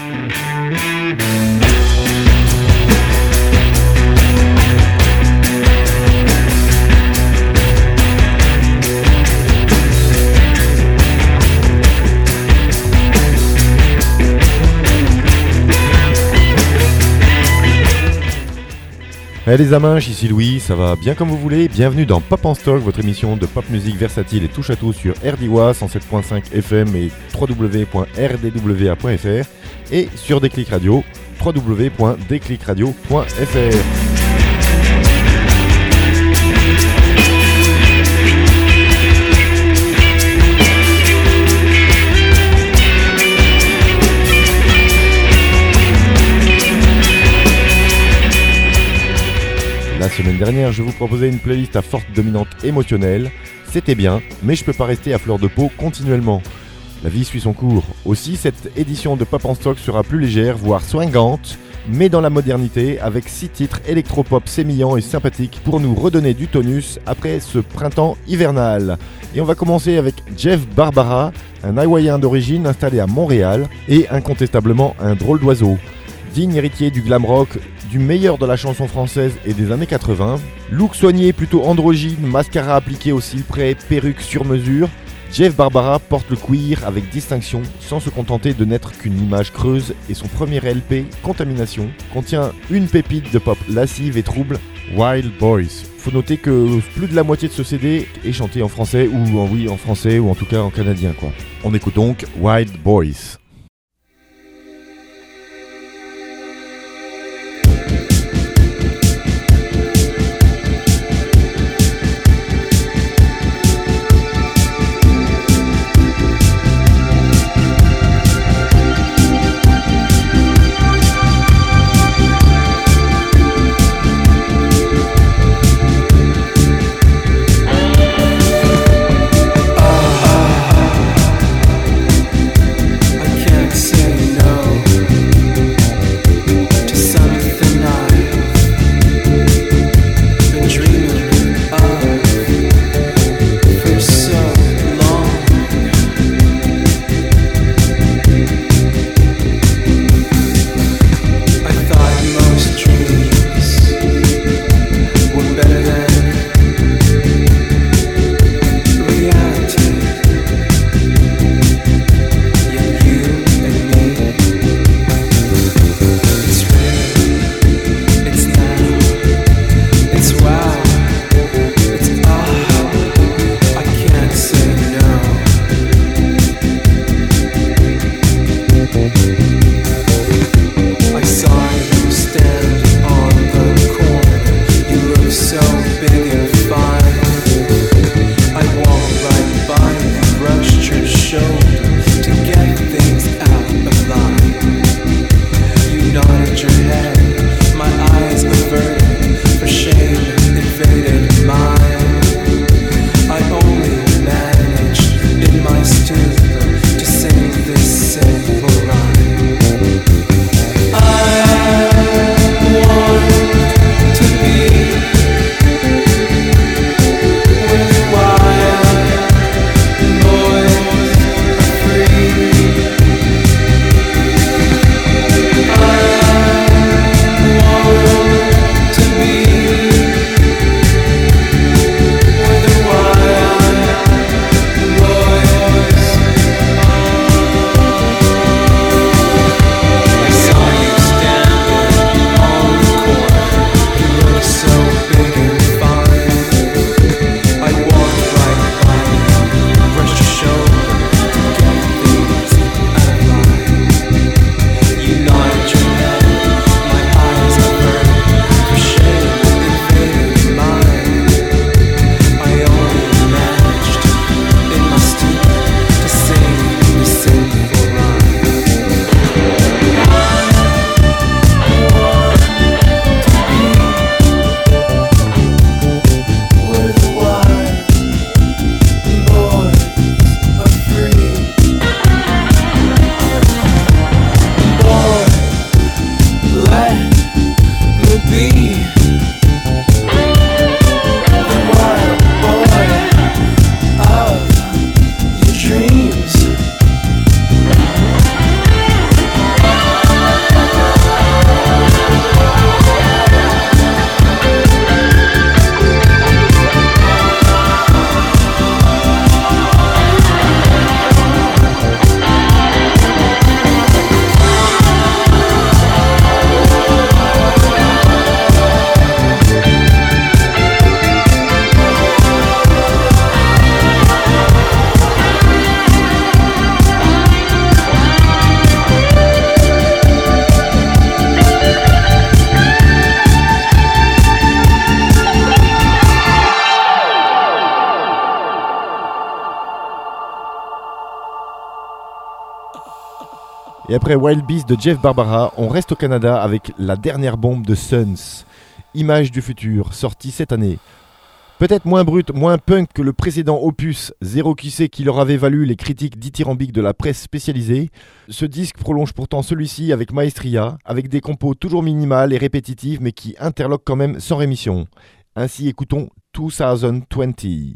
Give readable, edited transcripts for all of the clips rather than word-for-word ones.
Hey les aminches, ici Louis, ça va bien comme vous voulez. Bienvenue dans Pop en Stock, votre émission de pop musique versatile et touche à tout sur RDWA 107.5 FM et www.rdwa.fr et sur Déclic Radio, www.déclicradio.fr. La semaine dernière, je vous proposais une playlist à forte dominante émotionnelle. C'était bien, mais je peux pas rester à fleur de peau continuellement. La vie suit son cours. Aussi, cette édition de Pop en Stock sera plus légère, voire swingante, mais dans la modernité, avec 6 titres électropop sémillants et sympathiques pour nous redonner du tonus après ce printemps hivernal. Et on va commencer avec Jeff Barbara, un Hawaïen d'origine installé à Montréal et incontestablement un drôle d'oiseau. Digne héritier du glam rock, du meilleur de la chanson française et des années 80, look soigné plutôt androgyne, mascara appliqué au cils près, perruque sur mesure, Jeff Barbara porte le queer avec distinction sans se contenter de n'être qu'une image creuse et son premier LP, Contamination, contient une pépite de pop lascive et trouble, Wild Boys. Faut noter que plus de la moitié de ce CD est chanté en français ou en français ou en tout cas en canadien quoi. On écoute donc Wild Boys. I Et après Wild Beast de Jeff Barbara, on reste au Canada avec la dernière bombe de Suns, Image du futur, sortie cette année. Peut-être moins brut, moins punk que le précédent opus, Zéro qui sait qui leur avait valu les critiques dithyrambiques de la presse spécialisée, ce disque prolonge pourtant celui-ci avec maestria, avec des compos toujours minimales et répétitives mais qui interloquent quand même sans rémission. Ainsi écoutons 2020.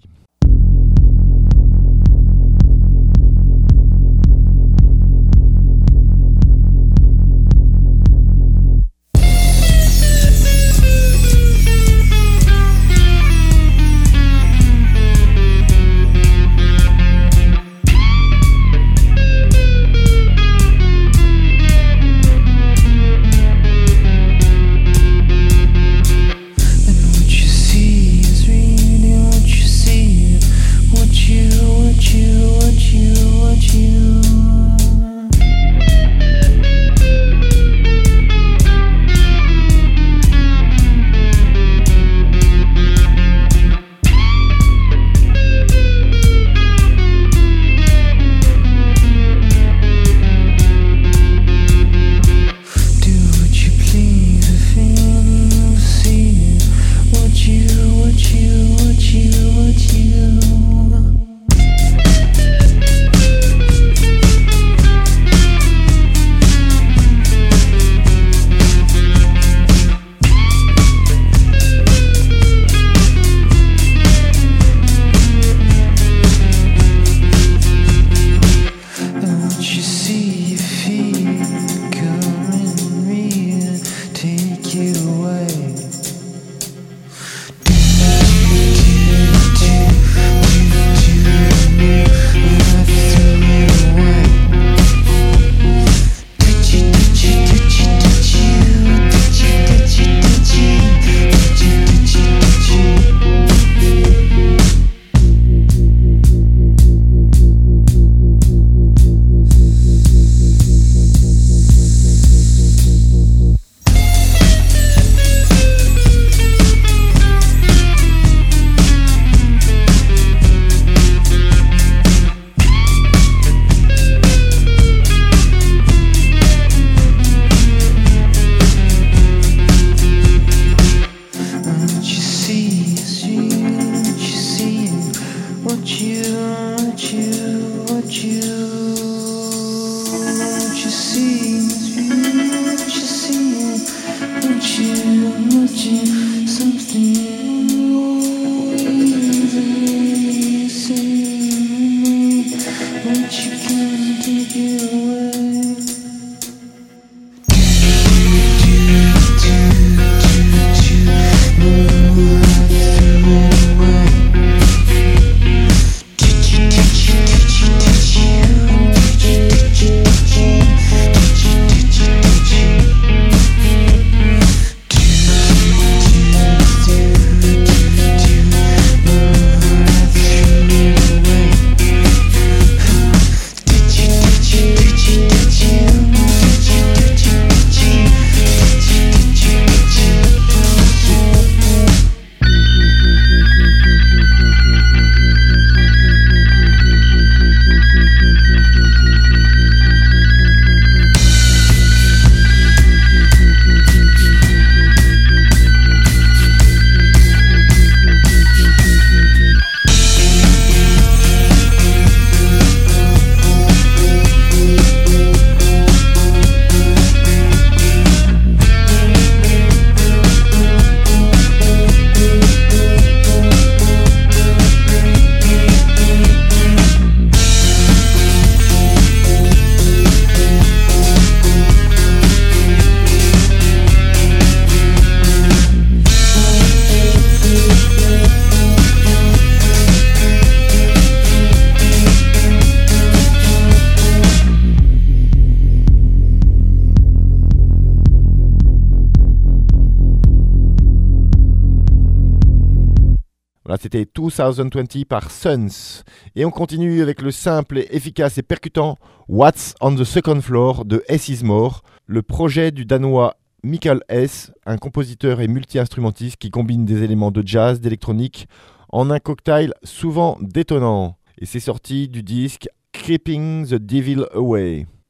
Voilà, c'était 2020 par Suns. Et on continue avec le simple, efficace et percutant What's on the Second Floor de S Is More, le projet du Danois Michael S., un compositeur et multi-instrumentiste qui combine des éléments de jazz, d'électronique, en un cocktail souvent détonnant. Et c'est sorti du disque Keeping the Devil Away.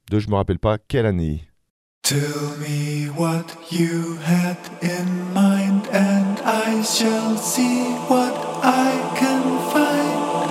de je me rappelle pas quelle année. Tell me what you had in mind and I shall see what I can find.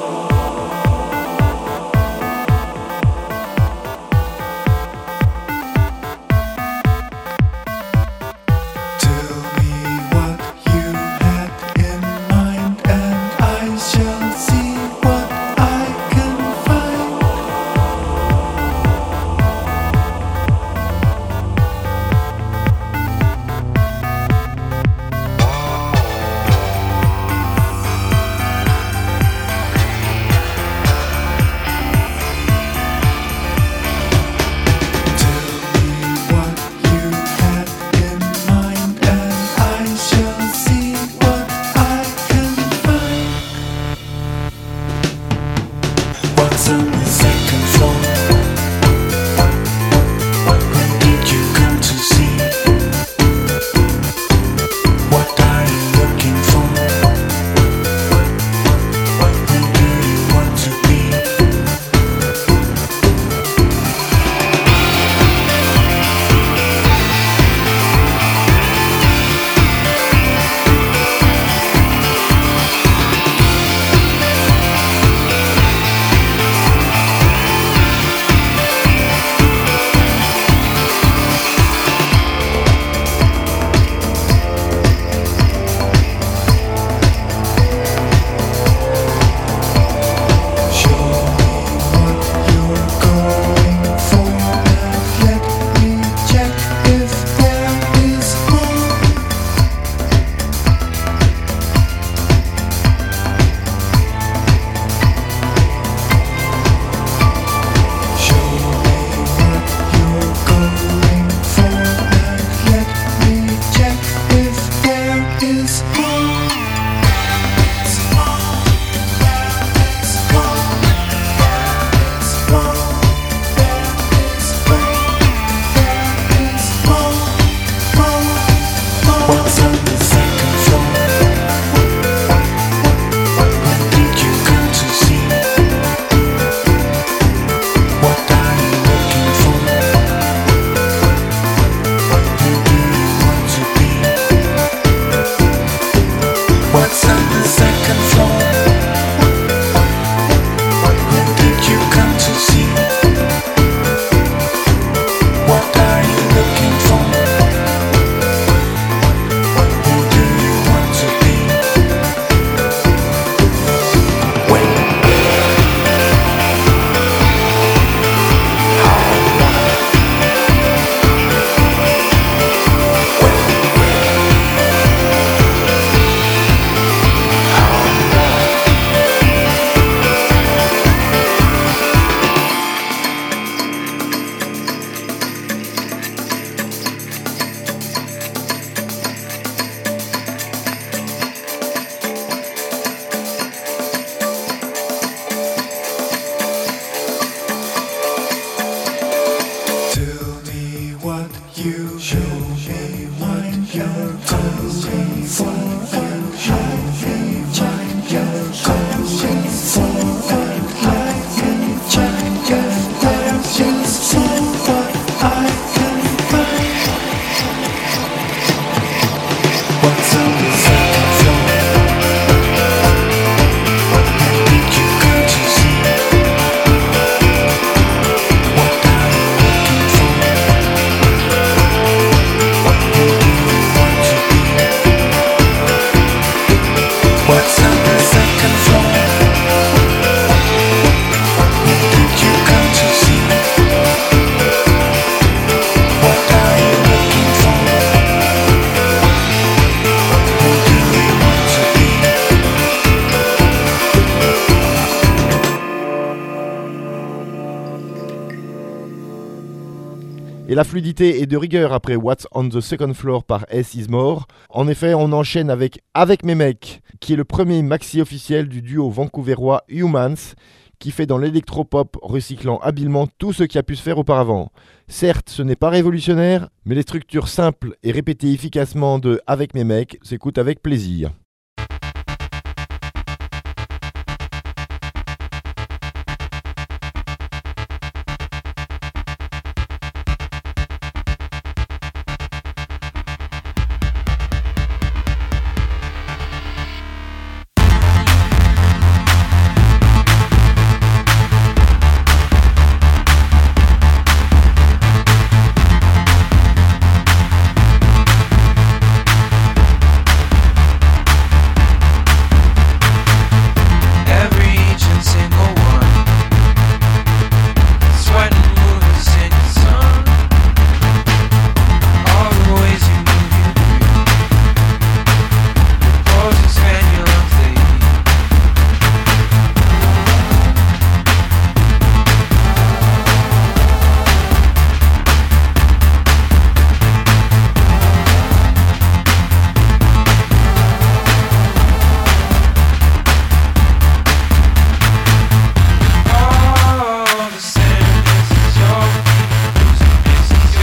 Et la fluidité est de rigueur après What's on the Second Floor par S Is More. En effet, on enchaîne avec mes mecs, qui est le premier maxi officiel du duo vancouverois Humans, qui fait dans l'électropop, recyclant habilement tout ce qui a pu se faire auparavant. Certes, ce n'est pas révolutionnaire, mais les structures simples et répétées efficacement de Avec mes mecs s'écoutent avec plaisir.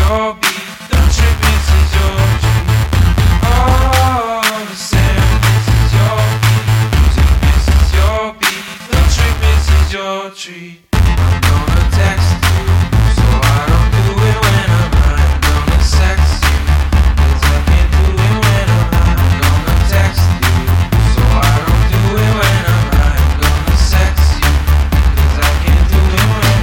your beat. Don't trip, this is your treat. All the same, this is your beat. Music, this is your beat. Don't trip, this is your treat. I'm gonna text you, so I don't do it when I'm high. I'm gonna sex you, 'cause I can't do it when I'm high. I'm gonna text you, so I don't do it when I'm high. I'm gonna sex you, 'cause I can't do it when I'm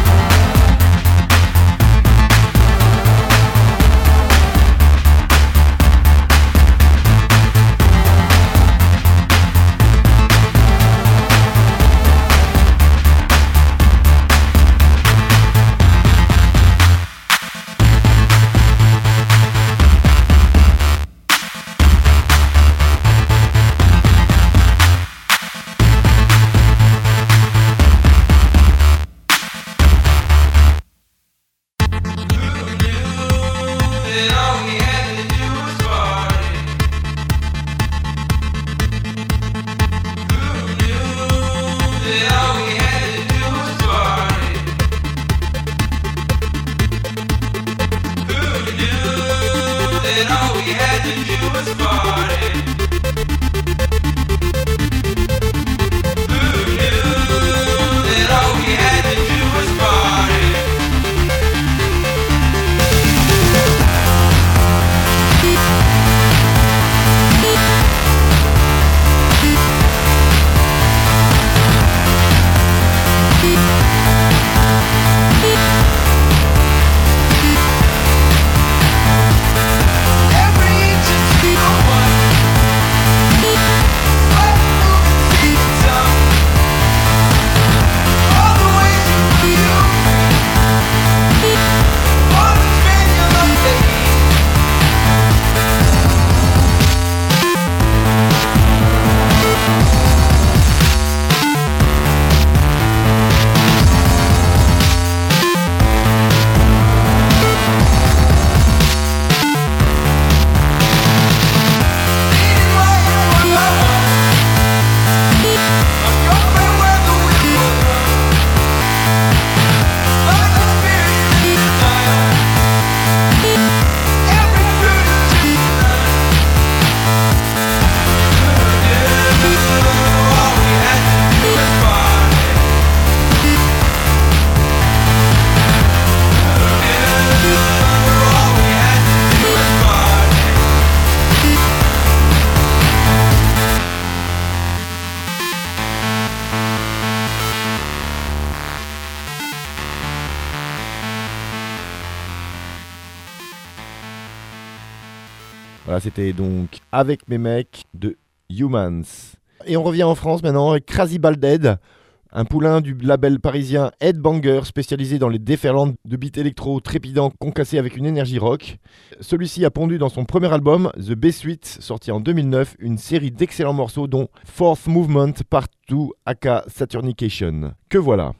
Voilà, c'était donc Avec mes mecs de Humans. Et on revient en France maintenant avec Crazy Baldhead, un poulain du label parisien Headbanger spécialisé dans les déferlantes de beats électro trépidants concassés avec une énergie rock. Celui-ci a pondu dans son premier album The B-Suite, sorti en 2009, une série d'excellents morceaux dont Fourth Movement Part 2 aka Saturnication. Que voilà.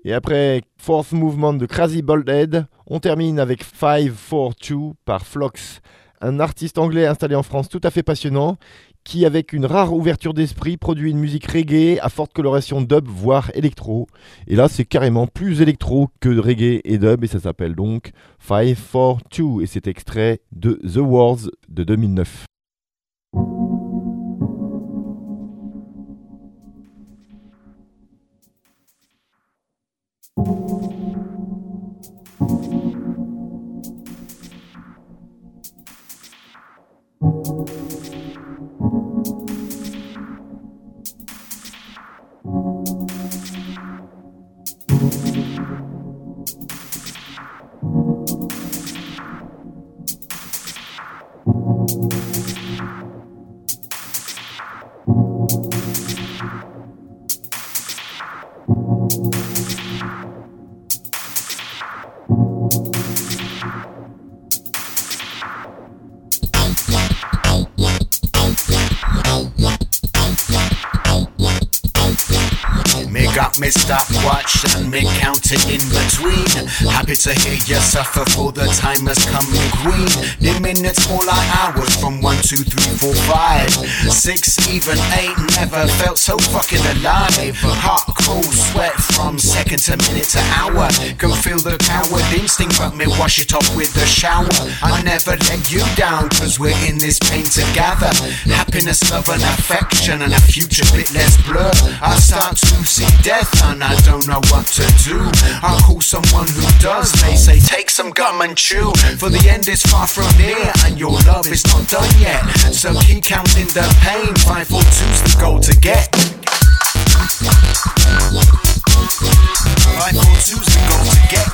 Et après Fourth Movement de Crazy Baldhead, on termine avec 542 par Phlox, un artiste anglais installé en France tout à fait passionnant, qui avec une rare ouverture d'esprit produit une musique reggae à forte coloration dub voire électro. Et là c'est carrément plus électro que de reggae et dub et ça s'appelle donc 542 et c'est extrait de The Wars de 2009. Got me stopwatch and me counting in between. Happy to hear you suffer for the time has come, queen. The minutes more like hours from 1, 2, 3, 4, 5, 6, even 8. Never felt so fucking alive. Heart cold sweat from second to minute to hour. Can feel the coward instinct but me wash it off with the shower. I never let you down cause we're in this pain together. Happiness, love and affection and a future bit less blur. I start to see death and I don't know what to do. I'll call someone who does. They say take some gum and chew, for the end is far from near and your love is not done yet. So keep counting the pain. 542's the goal to get. 542's the goal to get.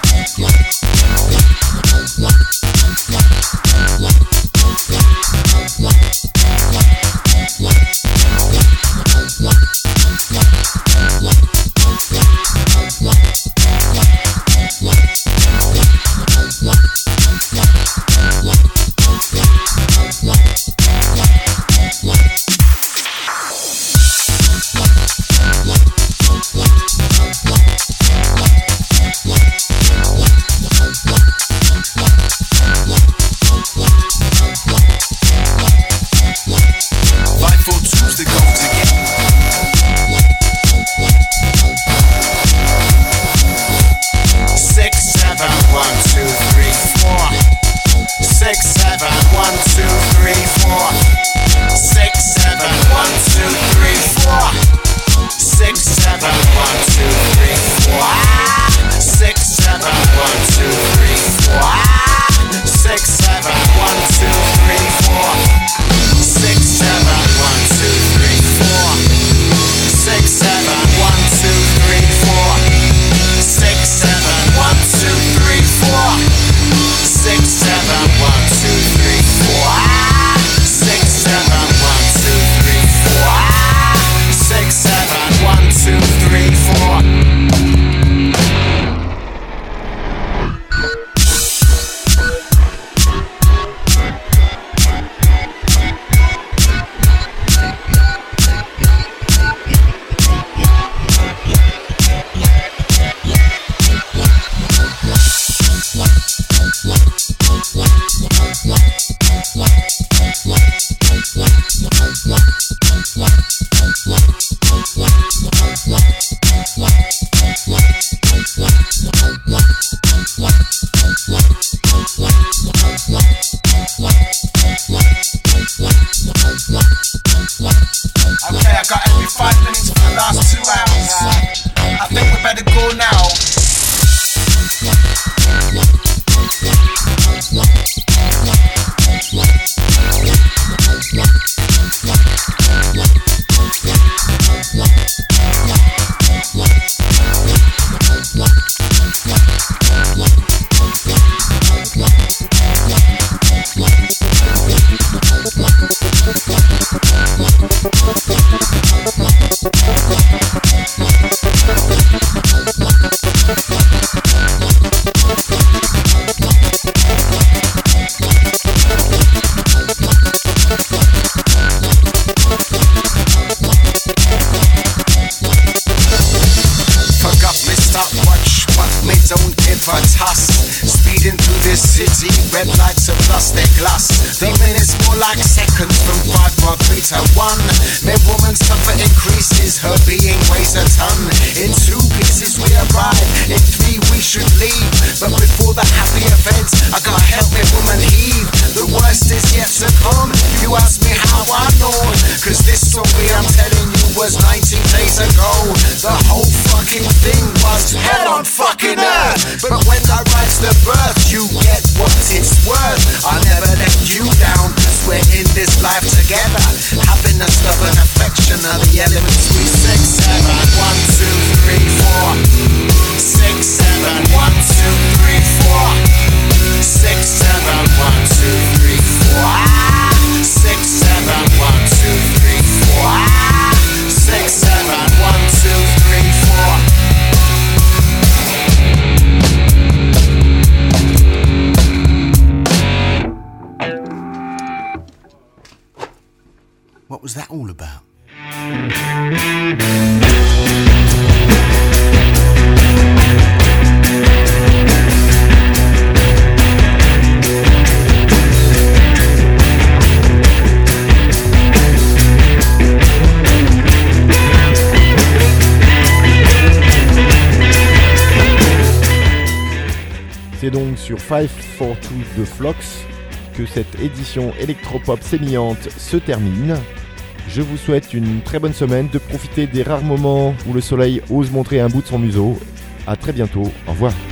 stopwatch, but me don't give a toss. Speeding through this city, red lights have lost their gloss. The minutes more like seconds from 5, 4, 3 to 1. My woman's comfort increases, her being weighs a ton. In 2 pieces we arrive, in 3 we should leave. But before the happy event, I gotta help my woman heave. The worst is yet to come. You ask me how I know, cause this story I'm telling you was 19 days ago. The whole fucking thing was hell on fucking earth. But when I rise to birth, you get what it's worth. I'll never let you down, cause we're in this life together. Happiness, love and affection are the elements we 6, 7, 1, 2, 3, 4 6, 7, 1, 2, 3, 4 6, 7, 1, 2, 3, 4 6, 7, 1, 2, 3, 4 6, 7, 1, 2, 3, 4 What was that all about? C'est donc sur 542 de Phlox que cette édition électropop sémillante se termine. Je vous souhaite une très bonne semaine, de profiter des rares moments où le soleil ose montrer un bout de son museau. A très bientôt, au revoir.